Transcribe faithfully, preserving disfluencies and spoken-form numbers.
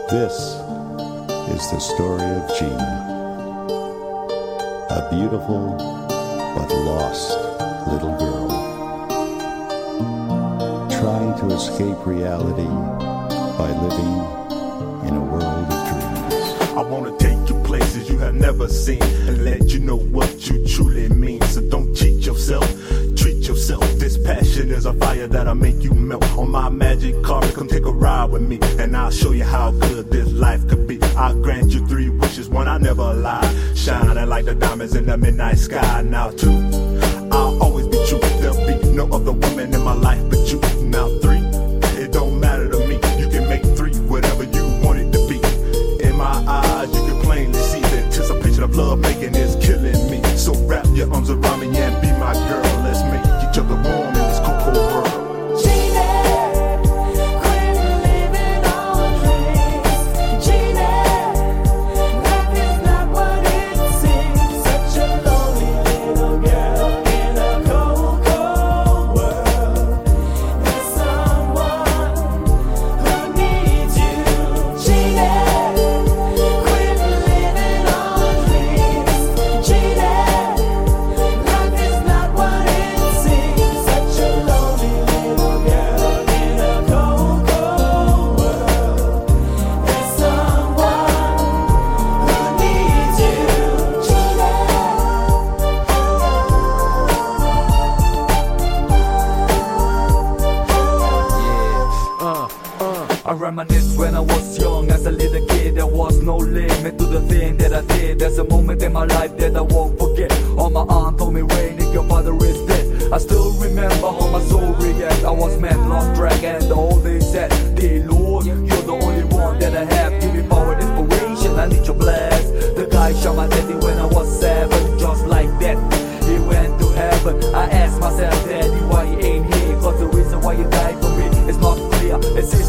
This is the story of Gina, a beautiful but lost little girl, trying to escape reality by living in a world of dreams. I wanna take you places you have never seen and let you know what you truly mean. So don't cheat yourself, treat yourself. This passion is a fire that'll make you melt. On my magic car, come take a ride with me, and I'll show you how good this life could be. I'll grant you three wishes, one I never lie, shining like the diamonds in the midnight sky. Now two, I'll always be true. There'll be no other woman in my life but you. Now three, it don't matter to me. You can make three whatever you want it to be. In my eyes, you can plainly see the anticipation of love making is killing me. So wrap your arms around me and be my girl. Let's make each other warm in this cold, cold world. I reminisce when I was young as a little kid. There was no limit to the thing that I did. There's a moment in my life that I won't forget. All my aunt told me, Rainy, your father is dead. I still remember how my soul react. I was mad, lost track, and all they said, dear Lord, you're the only one that I have. Give me power and inspiration, I need your blast. The guy shot my daddy when I was seven, just like that. He went to heaven. I asked myself, Daddy, why he ain't here? Cause the reason why you died for me is not clear. It's his